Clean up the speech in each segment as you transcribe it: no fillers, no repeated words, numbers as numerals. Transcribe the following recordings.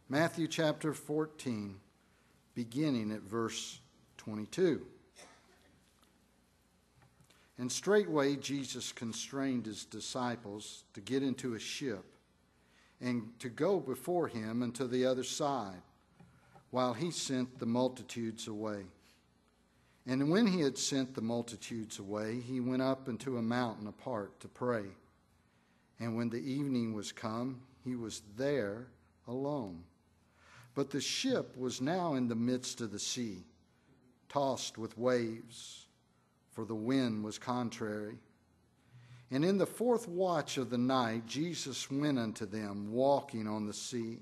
Matthew chapter 14, beginning at verse 22. And straightway Jesus constrained his disciples to get into a ship and to go before him unto the other side, while he sent the multitudes away. And when he had sent the multitudes away, he went up into a mountain apart to pray. And when the evening was come, he was there alone. But the ship was now in the midst of the sea, tossed with waves, for the wind was contrary. And in the fourth watch of the night, Jesus went unto them, walking on the sea.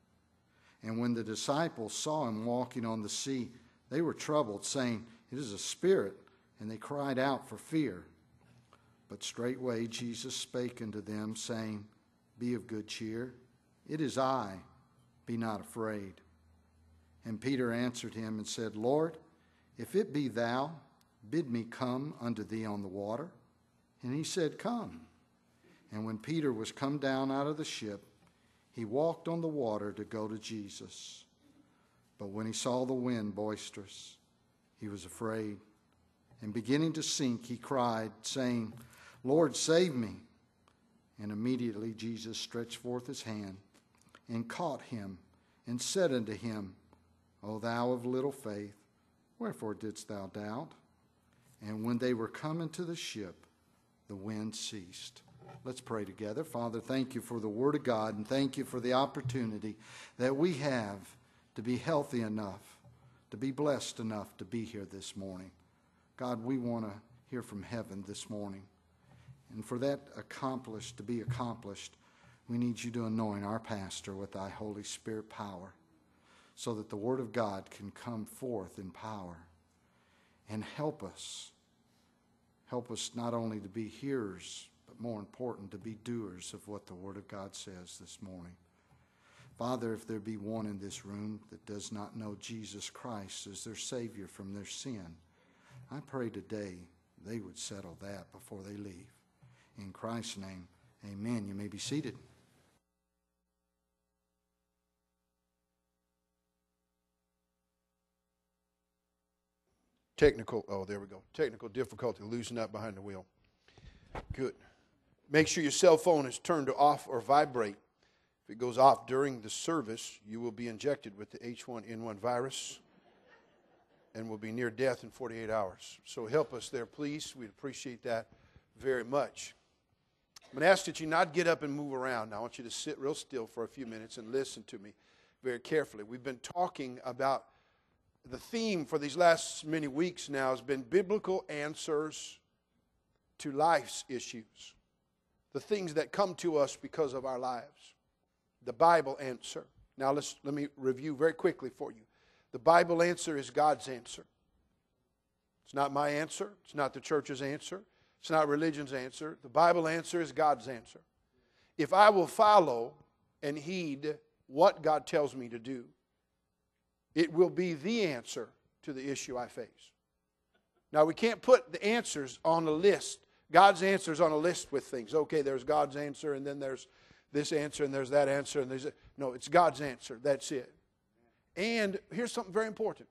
And when the disciples saw him walking on the sea, they were troubled, saying, It is a spirit. And they cried out for fear. But straightway Jesus spake unto them, saying, Be of good cheer. It is I. Be not afraid. And Peter answered him and said, Lord, if it be thou, bid me come unto thee on the water. And he said, Come. And when Peter was come down out of the ship, he walked on the water to go to Jesus. But when he saw the wind boisterous, he was afraid. And beginning to sink, he cried, saying, Lord, save me. And immediately Jesus stretched forth his hand and caught him and said unto him, O thou of little faith, wherefore didst thou doubt? And when they were come into the ship, the wind ceased. Let's pray together. Father, thank you for the Word of God, and thank you for the opportunity that we have to be healthy enough, to be blessed enough to be here this morning. God, we want to hear from heaven this morning. And for that to be accomplished, we need you to anoint our pastor with thy Holy Spirit power, so that the Word of God can come forth in power. And help us not only to be hearers, but more important, to be doers of what the Word of God says this morning. Father, if there be one in this room that does not know Jesus Christ as their Savior from their sin, I pray today they would settle that before they leave. In Christ's name, amen. You may be seated. Technical difficulty, losing up behind the wheel. Good. Make sure your cell phone is turned to off or vibrate. If it goes off during the service, you will be injected with the H1N1 virus and will be near death in 48 hours. So help us there, please. We'd appreciate that very much. I'm going to ask that you not get up and move around. Now, I want you to sit real still for a few minutes and listen to me very carefully. We've been talking about the theme for these last many weeks now has been biblical answers to life's issues. The things that come to us because of our lives. The Bible answer. Now let me review very quickly for you. The Bible answer is God's answer. It's not my answer. It's not the church's answer. It's not religion's answer. The Bible answer is God's answer. If I will follow and heed what God tells me to do, it will be the answer to the issue I face. Now, we can't put the answers on a list. God's answer is on a list with things. Okay, there's God's answer, and then there's this answer, and there's that answer, and there's... No, it's God's answer. That's it. And here's something very important.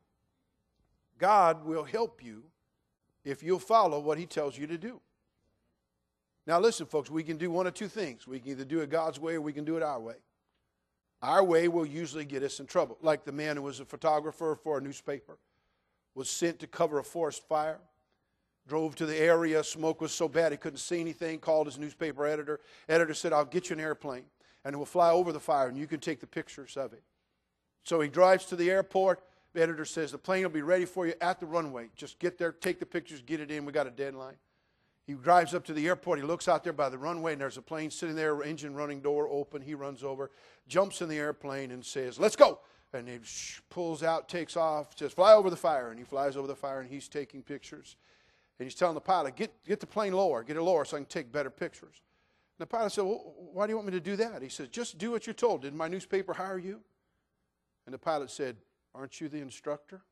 God will help you if you'll follow what He tells you to do. Now, listen, folks, we can do one of two things. We can either do it God's way or we can do it our way. Our way will usually get us in trouble. Like the man who was a photographer for a newspaper, was sent to cover a forest fire, drove to the area, smoke was so bad he couldn't see anything, called his newspaper editor. Editor said, I'll get you an airplane, and we'll fly over the fire, and you can take the pictures of it. So he drives to the airport. The editor says, the plane will be ready for you at the runway. Just get there, take the pictures, get it in. We got a deadline. He drives up to the airport. He looks out there by the runway, and there's a plane sitting there, engine running, door open. He runs over, jumps in the airplane, and says, let's go. And he pulls out, takes off, says, fly over the fire. And he flies over the fire, and he's taking pictures. And he's telling the pilot, get the plane lower, get it lower so I can take better pictures. And the pilot said, well, why do you want me to do that? He says, just do what you're told. Did my newspaper hire you? And the pilot said, aren't you the instructor?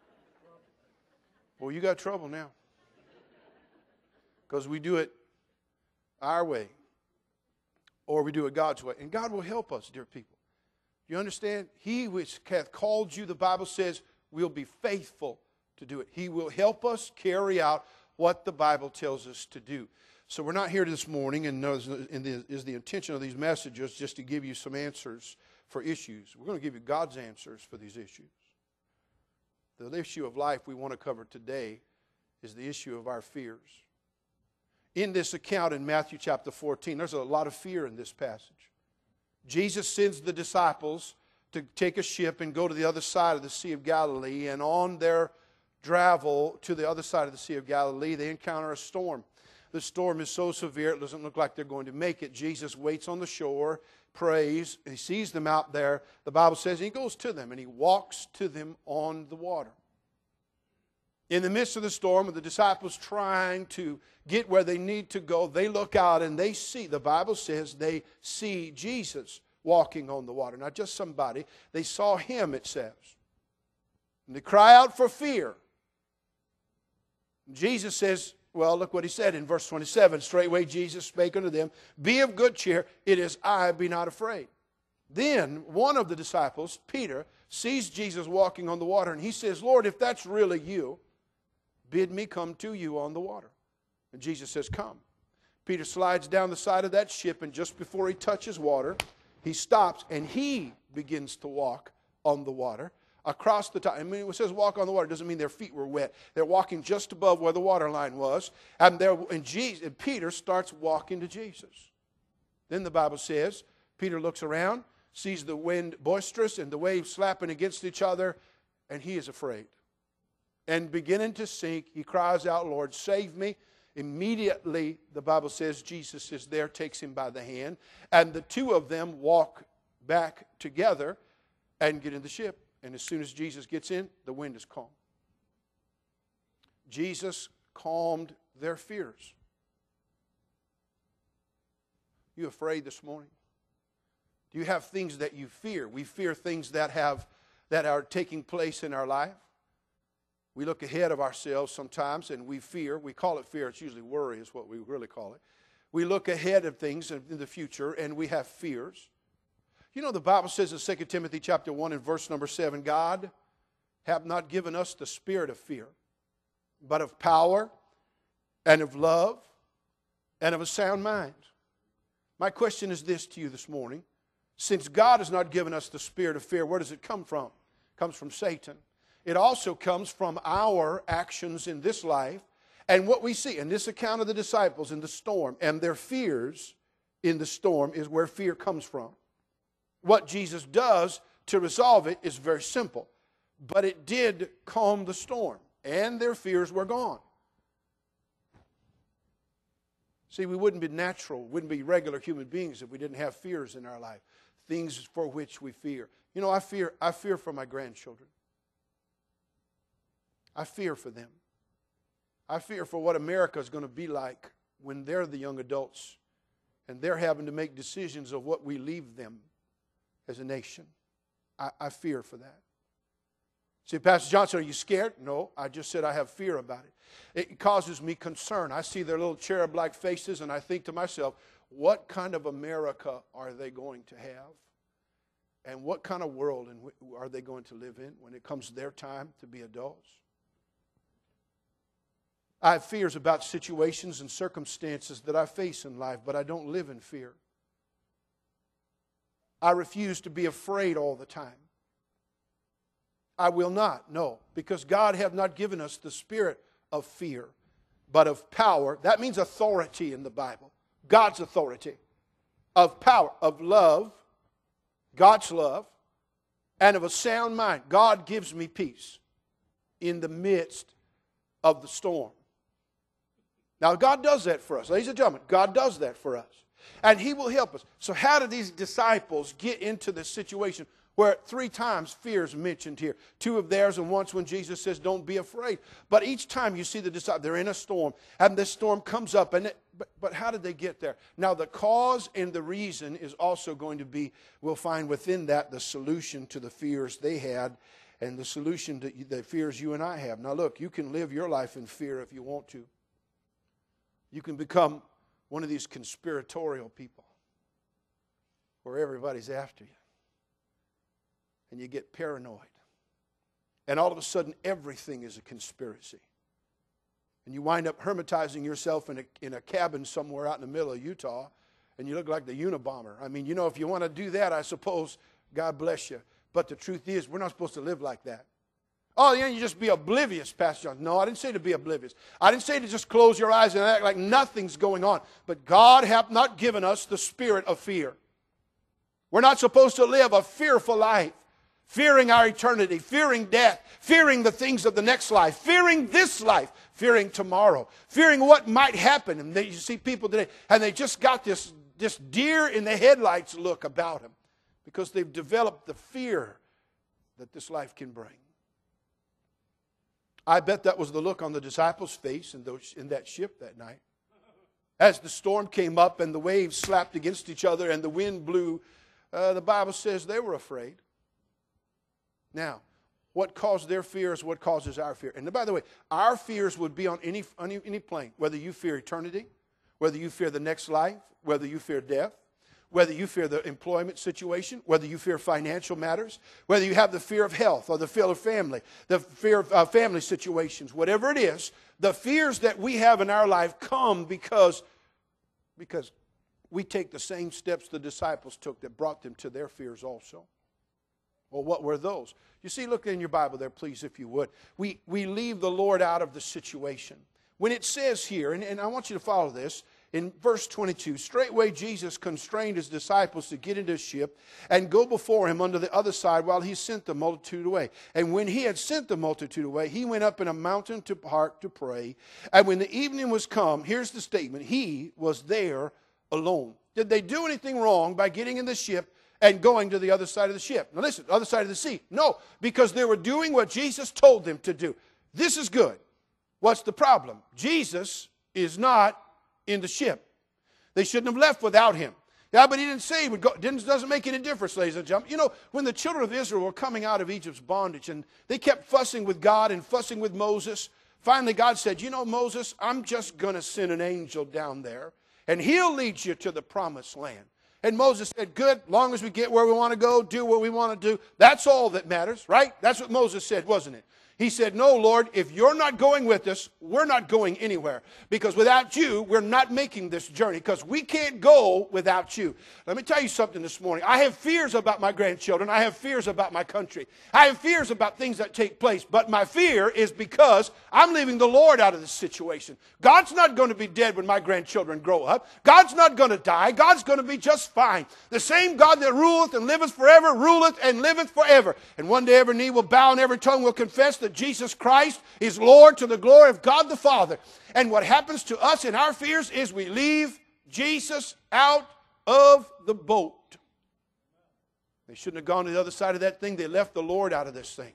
Well, you got trouble now. Because we do it our way, or we do it God's way. And God will help us, dear people. You understand? He which hath called you, the Bible says, will be faithful to do it. He will help us carry out what the Bible tells us to do. So we're not here this morning, and is the intention of these messages just to give you some answers for issues. We're going to give you God's answers for these issues. The issue of life we want to cover today is the issue of our fears. In this account in Matthew chapter 14, there's a lot of fear in this passage. Jesus sends the disciples to take a ship and go to the other side of the Sea of Galilee, and on their travel to the other side of the Sea of Galilee, they encounter a storm. The storm is so severe it doesn't look like they're going to make it. Jesus waits on the shore, prays, he sees them out there. The Bible says he goes to them and he walks to them on the water. In the midst of the storm, with the disciples trying to get where they need to go, they look out and they see, the Bible says, they see Jesus walking on the water. Not just somebody, they saw him, it says. And they cry out for fear. Jesus says, well, look what he said in verse 27. Straightway Jesus spake unto them, Be of good cheer, it is I, be not afraid. Then one of the disciples, Peter, sees Jesus walking on the water, and he says, Lord, if that's really you, bid me come to you on the water. And Jesus says, come. Peter slides down the side of that ship, and just before he touches water, he stops, and he begins to walk on the water. Across the top. I mean, when it says walk on the water, it doesn't mean their feet were wet. They're walking just above where the water line was. And Peter starts walking to Jesus. Then the Bible says, Peter looks around, sees the wind boisterous and the waves slapping against each other, and he is afraid. And beginning to sink, he cries out, Lord, save me. Immediately, the Bible says, Jesus is there, takes him by the hand, and the two of them walk back together and get in the ship. And as soon as Jesus gets in, the wind is calm. Jesus calmed their fears. You afraid this morning? Do you have things that you fear? We fear things that are taking place in our life. We look ahead of ourselves sometimes and we fear. We call it fear. It's usually worry is what we really call it. We look ahead of things in the future and we have fears. You know, the Bible says in 2 Timothy chapter 1 and verse number 7, God hath not given us the spirit of fear, but of power and of love and of a sound mind. My question is this to you this morning. Since God has not given us the spirit of fear, where does it come from? It comes from Satan. It also comes from our actions in this life and what we see. In this account of the disciples in the storm and their fears in the storm is where fear comes from. What Jesus does to resolve it is very simple. But it did calm the storm, and their fears were gone. See, we wouldn't be natural, wouldn't be regular human beings if we didn't have fears in our life, things for which we fear. You know, I fear for my grandchildren. I fear for them. I fear for what America is going to be like when they're the young adults and they're having to make decisions of what we leave them as a nation. I fear for that. See, Pastor Johnson, are you scared? No, I just said I have fear about it. It causes me concern. I see their little cherub-like faces and I think to myself, what kind of America are they going to have? And what kind of world are they going to live in when it comes to their time to be adults? I have fears about situations and circumstances that I face in life, but I don't live in fear. I refuse to be afraid all the time. I will not, no, because God hath not given us the spirit of fear, but of power. That means authority in the Bible. God's authority. Of power, of love, God's love, and of a sound mind. God gives me peace in the midst of the storm. Now, God does that for us. Ladies and gentlemen, God does that for us. And He will help us. So how did these disciples get into this situation where 3 times fear is mentioned here? 2 of theirs and once when Jesus says, don't be afraid. But each time you see the disciples, they're in a storm. And this storm comes up. But how did they get there? Now, the cause and the reason is also going to be, we'll find within that the solution to the fears they had and the solution to the fears you and I have. Now, look, you can live your life in fear if you want to. You can become one of these conspiratorial people where everybody's after you. And you get paranoid. And all of a sudden, everything is a conspiracy. And you wind up hermetizing yourself in a cabin somewhere out in the middle of Utah, and you look like the Unabomber. I mean, if you want to do that, I suppose, God bless you. But the truth is, we're not supposed to live like that. Oh, yeah, you just be oblivious, Pastor John. No, I didn't say to be oblivious. I didn't say to just close your eyes and act like nothing's going on. But God hath not given us the spirit of fear. We're not supposed to live a fearful life. Fearing our eternity, fearing death, fearing the things of the next life, fearing this life, fearing tomorrow, fearing what might happen. And you see people today, and they just got this deer in the headlights look about them because they've developed the fear that this life can bring. I bet that was the look on the disciples' face in that ship that night. As the storm came up and the waves slapped against each other and the wind blew, the Bible says they were afraid. Now, what caused their fear is what causes our fear. And by the way, our fears would be on any plane, whether you fear eternity, whether you fear the next life, whether you fear death, whether you fear the employment situation, whether you fear financial matters, whether you have the fear of health or the fear of family, the fear of family situations, whatever it is, the fears that we have in our life come because we take the same steps the disciples took that brought them to their fears also. Well, what were those? You see, look in your Bible there, please, if you would. We leave the Lord out of the situation. When it says here, and I want you to follow this, in verse 22, straightway Jesus constrained his disciples to get into a ship and go before him unto the other side while he sent the multitude away. And when he had sent the multitude away, he went up in a mountain apart to pray. And when the evening was come, here's the statement, he was there alone. Did they do anything wrong by getting in the ship and going to the other side of the ship? Now listen, other side of the sea. No, because they were doing what Jesus told them to do. This is good. What's the problem? Jesus is not in the ship. They shouldn't have left without him. Yeah, but he didn't say he would go. Doesn't make any difference, ladies and gentlemen. When the children of Israel were coming out of Egypt's bondage and they kept fussing with God and fussing with Moses, finally God said, Moses, I'm just going to send an angel down there and he'll lead you to the promised land. And Moses said, good, long as we get where we want to go, do what we want to do. That's all that matters, right? That's what Moses said, wasn't it? He said, no, Lord, if you're not going with us, we're not going anywhere. Because without you, we're not making this journey. Because we can't go without you. Let me tell you something this morning. I have fears about my grandchildren. I have fears about my country. I have fears about things that take place. But my fear is because I'm leaving the Lord out of this situation. God's not going to be dead when my grandchildren grow up. God's not going to die. God's going to be just fine. The same God that ruleth and liveth forever, ruleth and liveth forever. And one day every knee will bow and every tongue will confess that Jesus Christ is Lord to the glory of God the Father. And what happens to us in our fears is we leave Jesus out of the boat. They shouldn't have gone to the other side of that thing. They left the Lord out of this thing.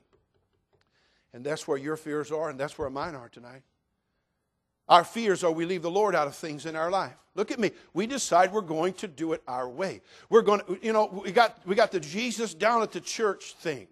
And that's where your fears are, and that's where mine are tonight. Our fears are we leave the Lord out of things in our life. Look at me. We decide we're going to do it our way. We're going to, we got the Jesus down at the church thing.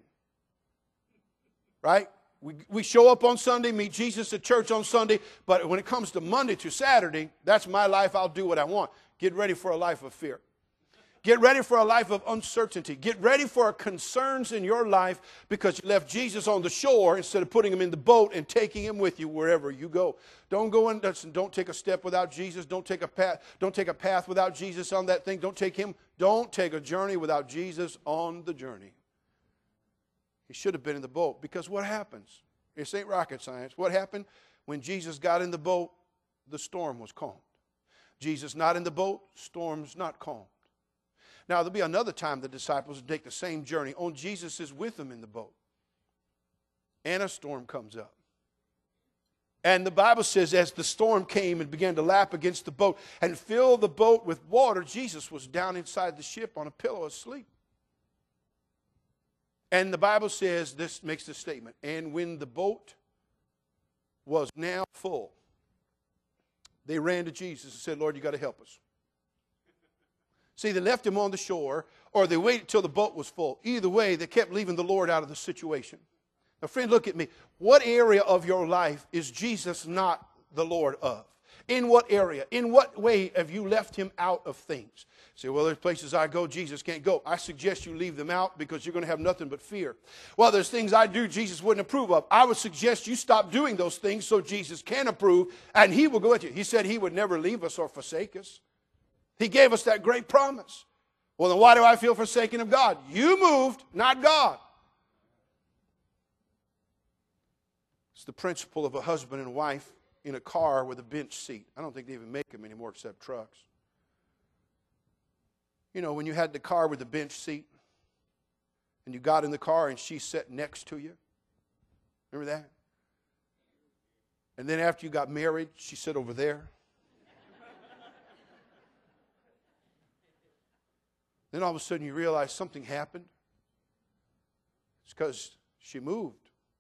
Right? We show up on Sunday, meet Jesus at church on Sunday, but when it comes to Monday to Saturday, that's my life. I'll do what I want. Get ready for a life of fear. Get ready for a life of uncertainty. Get ready for concerns in your life because you left Jesus on the shore instead of putting him in the boat and taking him with you wherever you go. Don't go in. Don't take a step without Jesus. Don't take a path without Jesus on that thing. Don't take a journey without Jesus on the journey. He should have been in the boat because what happens? This ain't rocket science. What happened? When Jesus got in the boat, the storm was calmed. Jesus not in the boat, storm's not calmed. Now, there'll be another time the disciples will take the same journey. Oh, Jesus is with them in the boat. And a storm comes up. And the Bible says as the storm came and began to lap against the boat and fill the boat with water, Jesus was down inside the ship on a pillow asleep. And the Bible says, this makes the statement, and when the boat was now full, they ran to Jesus and said, Lord, you got to help us. See, they left him on the shore, or they waited till the boat was full. Either way, they kept leaving the Lord out of the situation. Now, friend, look at me. What area of your life is Jesus not the Lord of? In what area? In what way have you left him out of things? Say, well, there's places I go, Jesus can't go. I suggest you leave them out because you're going to have nothing but fear. Well, there's things I do Jesus wouldn't approve of. I would suggest you stop doing those things so Jesus can approve, and he will go with you. He said he would never leave us or forsake us. He gave us that great promise. Well, then why do I feel forsaken of God? You moved, not God. It's the principle of a husband and wife in a car with a bench seat. I don't think they even make them anymore except trucks. You know, when you had the car with the bench seat and you got in the car and she sat next to you. Remember that? And then after you got married, she sat over there. Then all of a sudden you realize something happened. It's because she moved.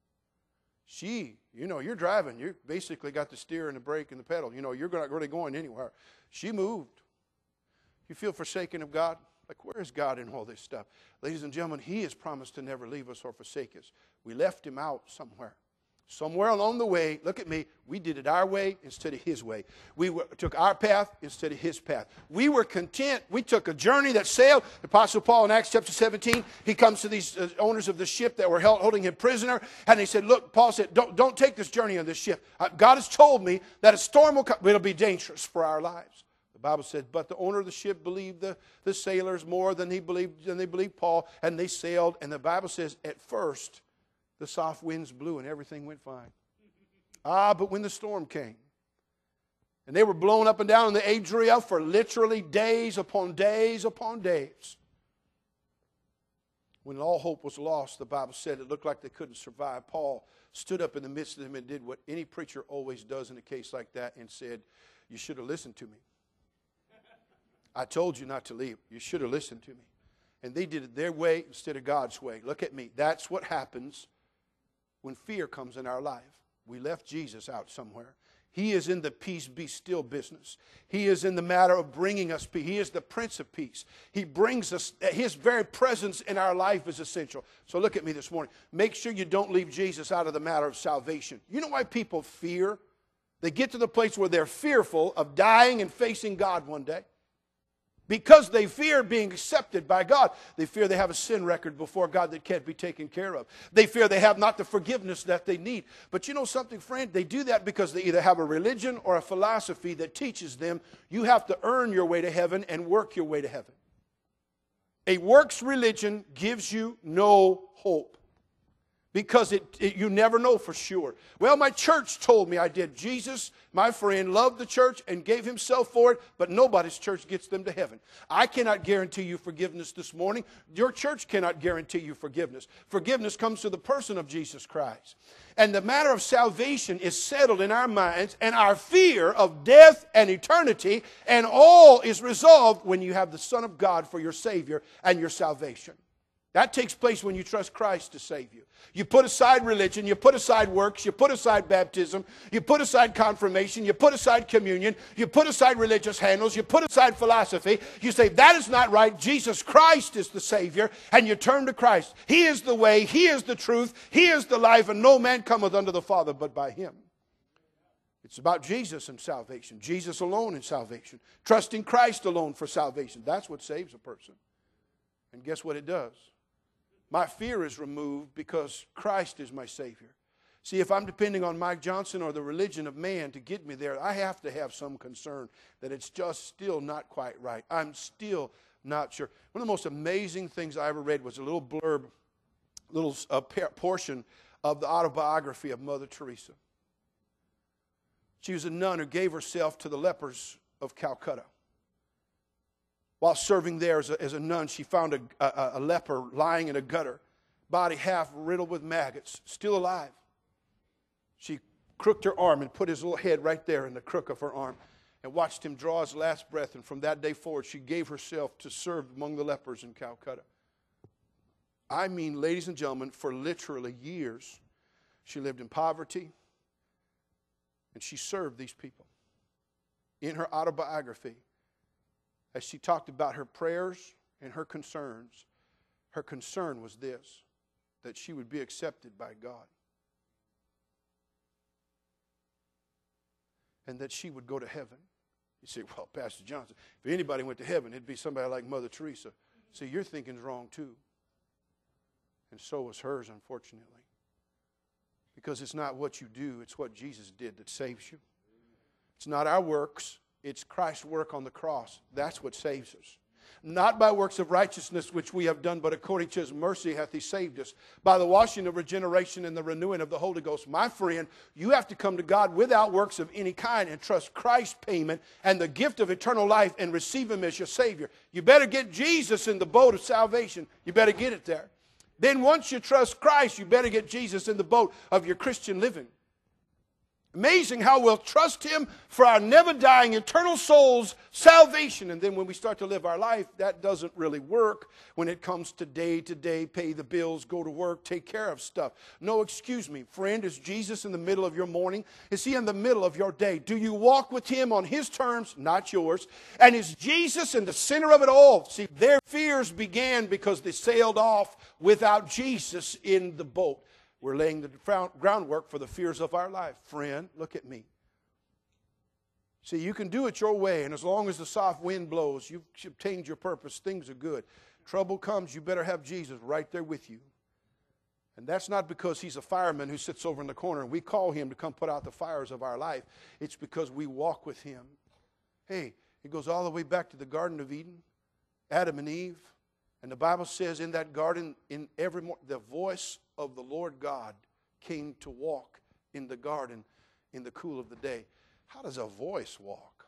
You're driving. You basically got the steer and the brake and the pedal. You're not really going anywhere. She moved. You feel forsaken of God? Like, where is God in all this stuff? Ladies and gentlemen, he has promised to never leave us or forsake us. We left him out somewhere. Somewhere along the way, look at me, we did it our way instead of his way. We took our path instead of his path. We were content. We took a journey that sailed. The Apostle Paul in Acts chapter 17, he comes to these owners of the ship that were holding him prisoner, and he said, look, Paul said, don't take this journey on this ship. God has told me that a storm will come. It'll be dangerous for our lives. The Bible said, but the owner of the ship believed the sailors more than they believed Paul, and they sailed. And the Bible says, at first, the soft winds blew and everything went fine. But when the storm came, and they were blown up and down in the Adria for literally days upon days upon days. When all hope was lost, the Bible said it looked like they couldn't survive. Paul stood up in the midst of them and did what any preacher always does in a case like that and said, you should have listened to me. I told you not to leave. You should have listened to me. And they did it their way instead of God's way. Look at me. That's what happens when fear comes in our life. We left Jesus out somewhere. He is in the peace be still business. He is in the matter of bringing us peace. He is the Prince of Peace. He brings us, his very presence in our life is essential. So look at me this morning. Make sure you don't leave Jesus out of the matter of salvation. You know why people fear? They get to the place where they're fearful of dying and facing God one day. Because they fear being accepted by God. They fear they have a sin record before God that can't be taken care of. They fear they have not the forgiveness that they need. But you know something, friend? They do that because they either have a religion or a philosophy that teaches them you have to earn your way to heaven and work your way to heaven. A works religion gives you no hope. Because you never know for sure. Well, my church told me I did. Jesus, my friend, loved the church and gave himself for it, but nobody's church gets them to heaven. I cannot guarantee you forgiveness this morning. Your church cannot guarantee you forgiveness. Forgiveness comes to the person of Jesus Christ. And the matter of salvation is settled in our minds, and our fear of death and eternity, and all is resolved when you have the Son of God for your Savior and your salvation. That takes place when you trust Christ to save you. You put aside religion, you put aside works, you put aside baptism, you put aside confirmation, you put aside communion, you put aside religious handles, you put aside philosophy. You say, that is not right. Jesus Christ is the Savior, and you turn to Christ. He is the way, He is the truth, He is the life, and no man cometh unto the Father but by Him. It's about Jesus and salvation. Jesus alone in salvation. Trusting Christ alone for salvation. That's what saves a person. And guess what it does? My fear is removed because Christ is my Savior. See, if I'm depending on Mike Johnson or the religion of man to get me there, I have to have some concern that it's just still not quite right. I'm still not sure. One of the most amazing things I ever read was a little blurb, little portion of the autobiography of Mother Teresa. She was a nun who gave herself to the lepers of Calcutta. While serving there as a nun, she found a leper lying in a gutter, body half riddled with maggots, still alive. She crooked her arm and put his little head right there in the crook of her arm and watched him draw his last breath. And from that day forward, she gave herself to serve among the lepers in Calcutta. I mean, ladies and gentlemen, for literally years, she lived in poverty and she served these people. In her autobiography, as she talked about her prayers and her concern was this, that she would be accepted by God. and that she would go to heaven. You say, well, Pastor Johnson, if anybody went to heaven, it'd be somebody like Mother Teresa. See, your thinking's wrong too. And so was hers, unfortunately. Because it's not what you do, it's what Jesus did that saves you. It's not our works, it's Christ's work on the cross. That's what saves us. Not by works of righteousness which we have done, but according to His mercy hath He saved us, by the washing of regeneration and the renewing of the Holy Ghost. My friend, you have to come to God without works of any kind and trust Christ's payment and the gift of eternal life and receive Him as your Savior. You better get Jesus in the boat of salvation. You better get it there. Then once you trust Christ, you better get Jesus in the boat of your Christian living. Amazing how we'll trust Him for our never-dying, eternal soul's salvation. And then when we start to live our life, that doesn't really work when it comes to day, pay the bills, go to work, take care of stuff. No, excuse me, friend, is Jesus in the middle of your morning? Is He in the middle of your day? Do you walk with Him on His terms, not yours? And is Jesus in the center of it all? See, their fears began because they sailed off without Jesus in the boat. We're laying the groundwork for the fears of our life. Friend, look at me. See, you can do it your way, and as long as the soft wind blows, you've obtained your purpose, things are good. Trouble comes, you better have Jesus right there with you. And that's not because He's a fireman who sits over in the corner and we call Him to come put out the fires of our life. It's because we walk with Him. Hey, it goes all the way back to the Garden of Eden, Adam and Eve. And the Bible says in that garden, in every morning, the voice of the Lord God came to walk in the garden in the cool of the day. How does a voice walk?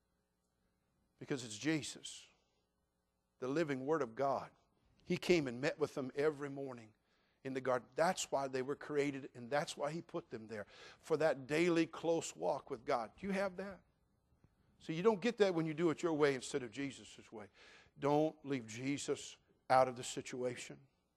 Because it's Jesus, the living Word of God. He came and met with them every morning in the garden. That's why they were created, and that's why He put them there, for that daily close walk with God. Do you have that? So you don't get that when you do it your way instead of Jesus' way. Don't leave Jesus out of the situation.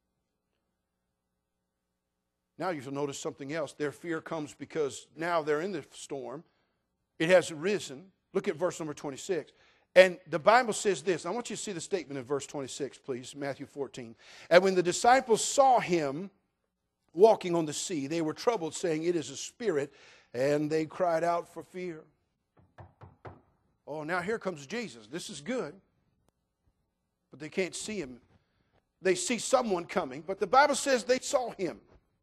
Now you'll notice something else. Their fear comes because now they're in the storm. It has risen. Look at verse number 26. And the Bible says this. I want you to see the statement in verse 26, please. Matthew 14. And when the disciples saw Him walking on the sea, they were troubled, saying, "It is a spirit." And they cried out for fear. Oh, now here comes Jesus. This is good. But they can't see Him. They see someone coming, but the Bible says they saw Him.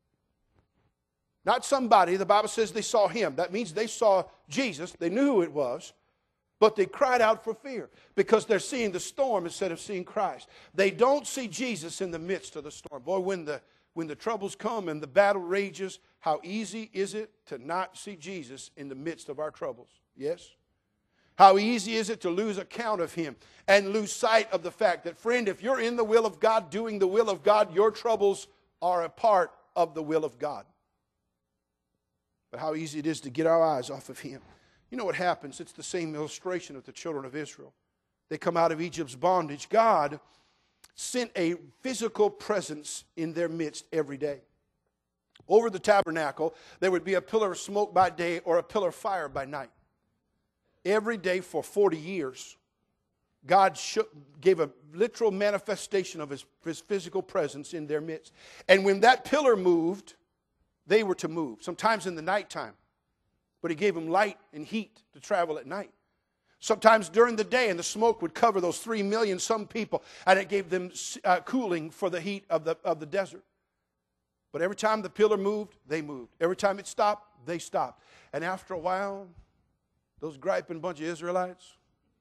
Not somebody, the Bible says they saw Him. That means they saw Jesus. They knew who it was, but they cried out for fear because they're seeing the storm instead of seeing Christ. They don't see Jesus in the midst of the storm. Boy, when the troubles come and the battle rages, how easy is it to not see Jesus in the midst of our troubles? Yes? How easy is it to lose account of Him and lose sight of the fact that, friend, if you're in the will of God, doing the will of God, your troubles are a part of the will of God. But how easy it is to get our eyes off of Him. You know what happens? It's the same illustration of the children of Israel. They come out of Egypt's bondage. God sent a physical presence in their midst every day. Over the tabernacle, there would be a pillar of smoke by day or a pillar of fire by night. Every day for 40 years, God gave a literal manifestation of His physical presence in their midst. And when that pillar moved, they were to move, sometimes in the nighttime. But He gave them light and heat to travel at night. Sometimes during the day, and the smoke would cover those 3 million some people, and it gave them cooling for the heat of the desert. But every time the pillar moved, they moved. Every time it stopped, they stopped. And after a while, those griping bunch of Israelites,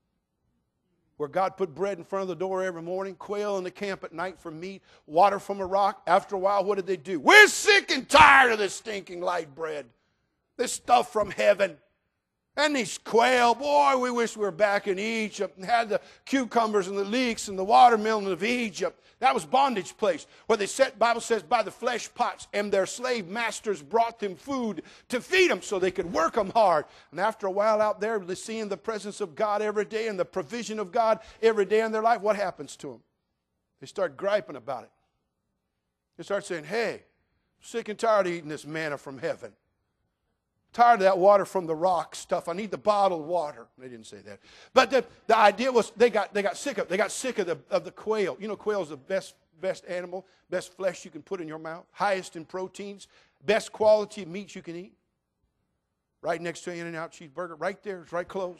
where God put bread in front of the door every morning, quail in the camp at night for meat, water from a rock. After a while, what did they do? We're sick and tired of this stinking light bread. This stuff from heaven. And these quail, boy, we wish we were back in Egypt and had the cucumbers and the leeks and the watermelon of Egypt. That was bondage place where they sat, Bible says, by the flesh pots, and their slave masters brought them food to feed them so they could work them hard. And after a while out there, they're seeing the presence of God every day and the provision of God every day in their life. What happens to them? They start griping about it. They start saying, hey, I'm sick and tired of eating this manna from heaven. Tired of that water from the rock stuff. I need the bottled water. They didn't say that. But the idea was they got sick of it. They got sick of the quail. You know, quail is the best animal, best flesh you can put in your mouth, highest in proteins, best quality meat you can eat. Right next to an In-N-Out cheeseburger. Right there. It's right close.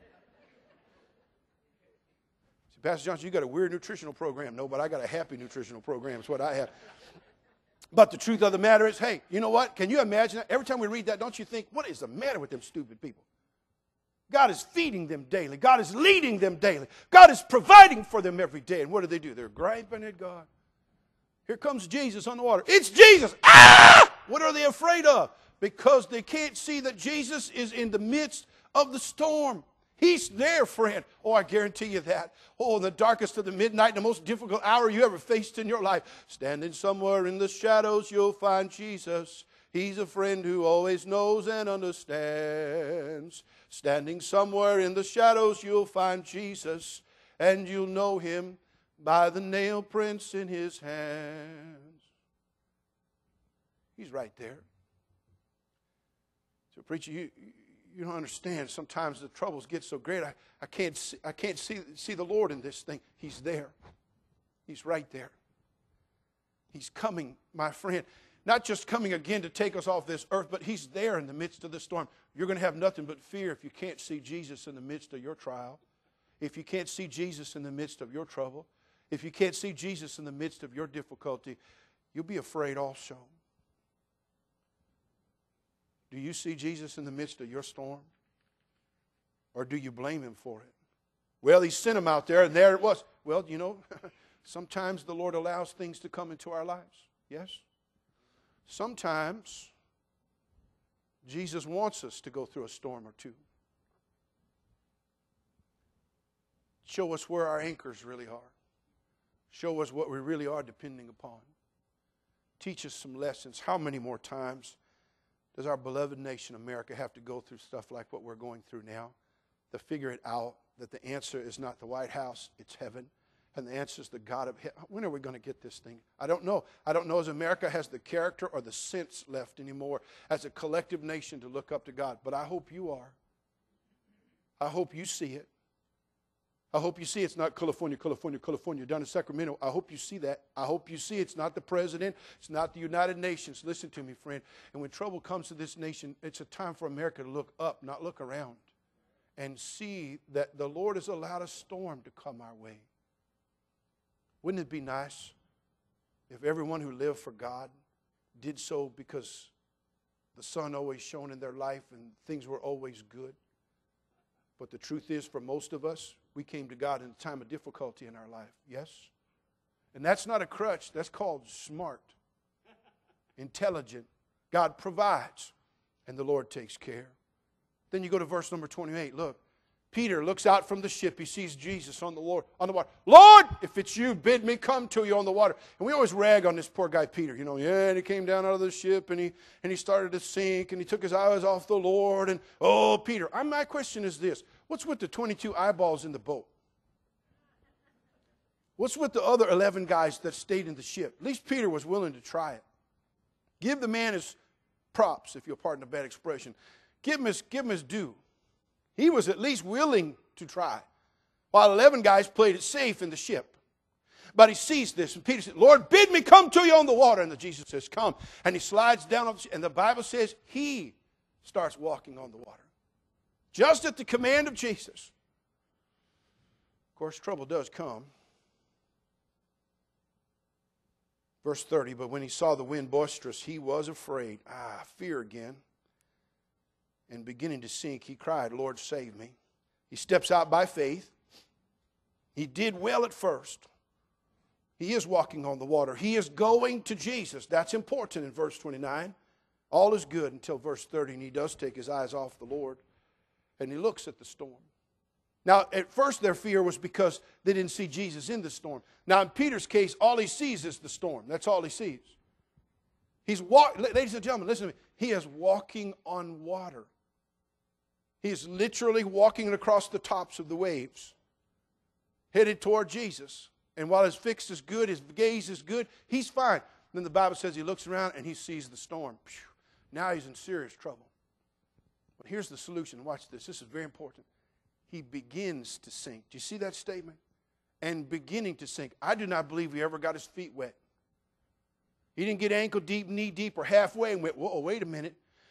See, Pastor Johnson, you got a weird nutritional program. No, but I got a happy nutritional program. It's what I have. But the truth of the matter is, hey, you know what? Can you imagine that? Every time we read that, don't you think, what is the matter with them stupid people? God is feeding them daily. God is leading them daily. God is providing for them every day. And what do? They're griping at God. Here comes Jesus on the water. It's Jesus. Ah! What are they afraid of? Because they can't see that Jesus is in the midst of the storm. He's there, friend. Oh, I guarantee you that. Oh, in the darkest of the midnight, the most difficult hour you ever faced in your life, standing somewhere in the shadows, you'll find Jesus. He's a friend who always knows and understands. Standing somewhere in the shadows, you'll find Jesus, and you'll know him by the nail prints in his hands. He's right there. So, preacher, you don't understand. Sometimes the troubles get so great, I can't see the Lord in this thing. He's there. He's right there. He's coming, my friend. Not just coming again to take us off this earth, but he's there in the midst of the storm. You're going to have nothing but fear if you can't see Jesus in the midst of your trial. If you can't see Jesus in the midst of your trouble. If you can't see Jesus in the midst of your difficulty, you'll be afraid also. Do you see Jesus in the midst of your storm? Or do you blame him for it? Well, he sent him out there, and there it was. Well, you know, sometimes the Lord allows things to come into our lives. Yes? Sometimes Jesus wants us to go through a storm or two. Show us where our anchors really are. Show us what we really are depending upon. Teach us some lessons. How many more times does our beloved nation, America, have to go through stuff like what we're going through now to figure it out that the answer is not the White House, it's heaven. And the answer is the God of heaven. When are we going to get this thing? I don't know. I don't know as America has the character or the sense left anymore as a collective nation to look up to God. But I hope you are. I hope you see it. I hope you see it's not California down in Sacramento. I hope you see that. I hope you see it's not the president. It's not the United Nations. Listen to me, friend. And when trouble comes to this nation, it's a time for America to look up, not look around, and see that the Lord has allowed a storm to come our way. Wouldn't it be nice if everyone who lived for God did so because the sun always shone in their life and things were always good? But the truth is, for most of us, we came to God in a time of difficulty in our life. Yes? And that's not a crutch. That's called smart, intelligent. God provides, and the Lord takes care. Then you go to verse number 28. Look. Peter looks out from the ship. He sees Jesus on the water. Lord, if it's you, bid me come to you on the water. And we always rag on this poor guy Peter. You know, yeah, and he came down out of the ship and he started to sink and he took his eyes off the Lord. And, oh, Peter. My question is this. What's with the 22 eyeballs in the boat? What's with the other 11 guys that stayed in the ship? At least Peter was willing to try it. Give the man his props, if you'll pardon the bad expression. Give him his due. He was at least willing to try, while 11 guys played it safe in the ship. But he sees this, and Peter said, Lord, bid me come to you on the water. And Jesus says, come. And he slides down, and the Bible says he starts walking on the water. Just at the command of Jesus. Of course, trouble does come. Verse 30, but when he saw the wind boisterous, he was afraid. Fear again. And beginning to sink, he cried, Lord, save me. He steps out by faith. He did well at first. He is walking on the water. He is going to Jesus. That's important in verse 29. All is good until verse 30, and he does take his eyes off the Lord. And he looks at the storm. Now, at first their fear was because they didn't see Jesus in the storm. Now, in Peter's case, all he sees is the storm. That's all he sees. Ladies and gentlemen, listen to me. He is walking on water. He is literally walking across the tops of the waves, headed toward Jesus. And while his fix is good, his gaze is good, he's fine. Then the Bible says he looks around and he sees the storm. Now he's in serious trouble. But here's the solution. Watch this. This is very important. He begins to sink. Do you see that statement? And beginning to sink. I do not believe he ever got his feet wet. He didn't get ankle deep, knee deep, or halfway and went, whoa, wait a minute.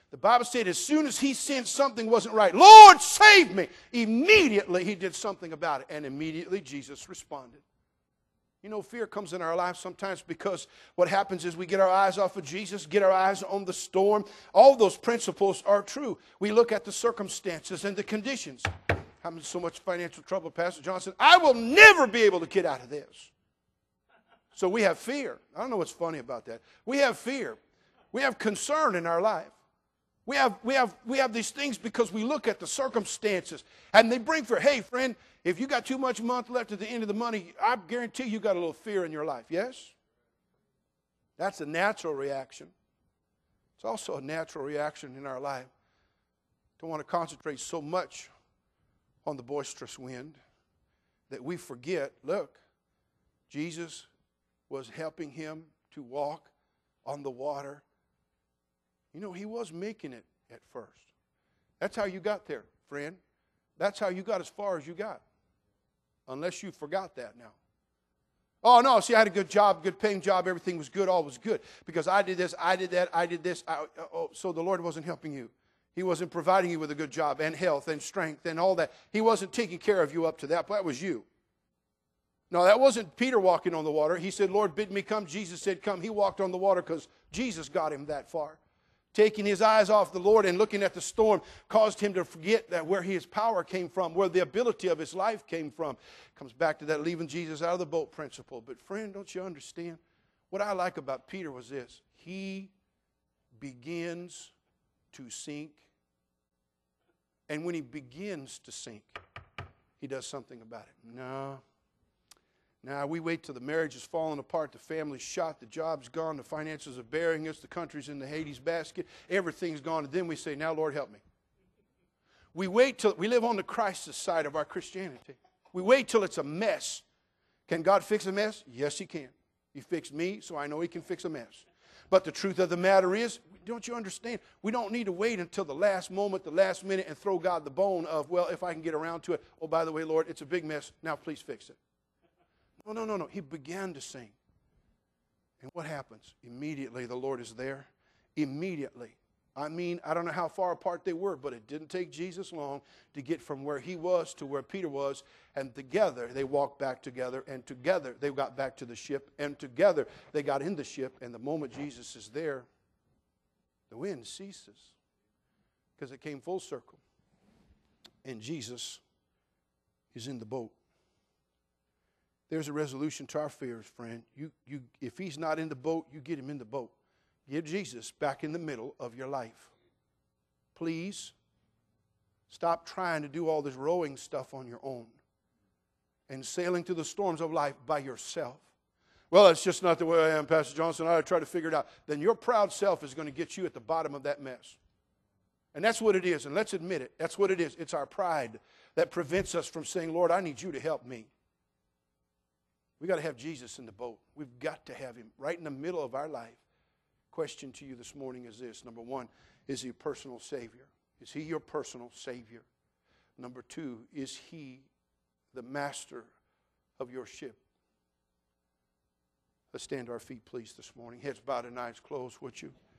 The Bible said as soon as he sensed something wasn't right, Lord, save me. Immediately he did something about it. And immediately Jesus responded. You know, fear comes in our lives sometimes because what happens is we get our eyes off of Jesus, get our eyes on the storm. All those principles are true. We look at the circumstances and the conditions. I'm in so much financial trouble, Pastor Johnson. I will never be able to get out of this. So we have fear. I don't know what's funny about that. We have fear. We have concern in our life. We have these things because we look at the circumstances and they bring fear. Hey, friend, if you got too much month left at the end of the money, I guarantee you got a little fear in your life. Yes? That's a natural reaction. It's also a natural reaction in our life to want to concentrate so much on the boisterous wind that we forget, look, Jesus was helping him to walk on the water. You know, he was making it at first. That's how you got there, friend. That's how you got as far as you got. Unless you forgot that now. Oh, no, see, I had a good job, good paying job, everything was good, all was good. Because I did this, I did that, I did this. So the Lord wasn't helping you. He wasn't providing you with a good job and health and strength and all that. He wasn't taking care of you up to that. That was you. No, that wasn't Peter walking on the water. He said, Lord, bid me come. Jesus said, come. He walked on the water because Jesus got him that far. Taking his eyes off the Lord and looking at the storm caused him to forget that where his power came from, where the ability of his life came from. Comes back to that leaving Jesus out of the boat principle. But friend, don't you understand? What I like about Peter was this. He begins to sink. And when he begins to sink, he does something about it. Now, we wait till the marriage is falling apart, the family's shot, the job's gone, the finances are burying us, the country's in the Hades basket, everything's gone, and then we say, now, Lord, help me. We wait till we live on the crisis side of our Christianity. We wait till it's a mess. Can God fix a mess? Yes, he can. He fixed me, so I know he can fix a mess. But the truth of the matter is, don't you understand? We don't need to wait until the last moment, the last minute, and throw God the bone of, well, if I can get around to it. Oh, by the way, Lord, it's a big mess. Now please fix it. No. He began to sing. And what happens? Immediately the Lord is there. Immediately. I mean, I don't know how far apart they were, but it didn't take Jesus long to get from where he was to where Peter was. And together they walked back together. And together they got back to the ship. And together they got in the ship. And the moment Jesus is there, the wind ceases. Because it came full circle. And Jesus is in the boat. There's a resolution to our fears, friend. If he's not in the boat, you get him in the boat. Get Jesus back in the middle of your life. Please, stop trying to do all this rowing stuff on your own and sailing through the storms of life by yourself. Well, that's just not the way I am, Pastor Johnson. I try to figure it out. Then your proud self is going to get you at the bottom of that mess. And that's what it is. And let's admit it. That's what it is. It's our pride that prevents us from saying, Lord, I need you to help me. We've got to have Jesus in the boat. We've got to have him right in the middle of our life. Question to you this morning is this. Number one, is he a personal Savior? Is he your personal Savior? Number two, is he the master of your ship? Let's stand to our feet, please, this morning. Heads bowed and eyes closed, would you?